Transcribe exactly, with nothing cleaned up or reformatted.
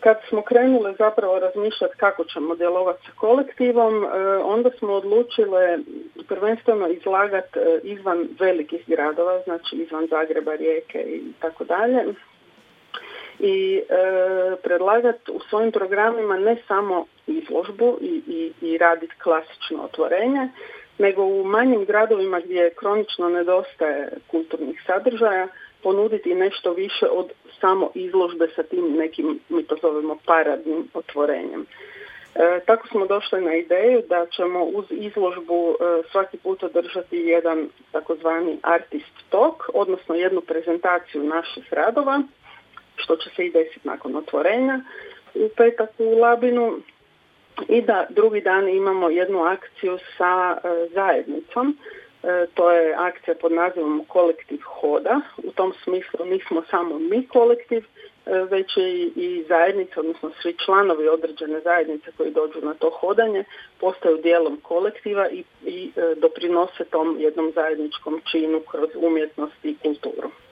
kad smo krenuli zapravo razmišljati kako ćemo djelovati sa kolektivom, onda smo odlučile prvenstveno izlagati izvan velikih gradova, znači izvan Zagreba, Rijeke i tako dalje. I e, predlagati u svojim programima ne samo izložbu i, i, i raditi klasično otvorenje, nego u manjim gradovima gdje kronično nedostaje kulturnih sadržaja ponuditi nešto više od samo izložbe sa tim nekim, mi to zovemo, paradnim otvorenjem. E, tako smo došli na ideju da ćemo uz izložbu e, svaki put održati jedan takozvani artist talk, odnosno jednu prezentaciju naših radova, što će se i desiti nakon otvorenja u petak u Labinu, i da drugi dan imamo jednu akciju sa e, zajednicom. E, to je akcija pod nazivom Kolektiv hoda. U tom smislu nismo samo mi kolektiv, e, već i, i zajednica, odnosno svi članovi određene zajednice koji dođu na to hodanje postaju dijelom kolektiva i, i e, doprinose tom jednom zajedničkom činu kroz umjetnost i kulturu.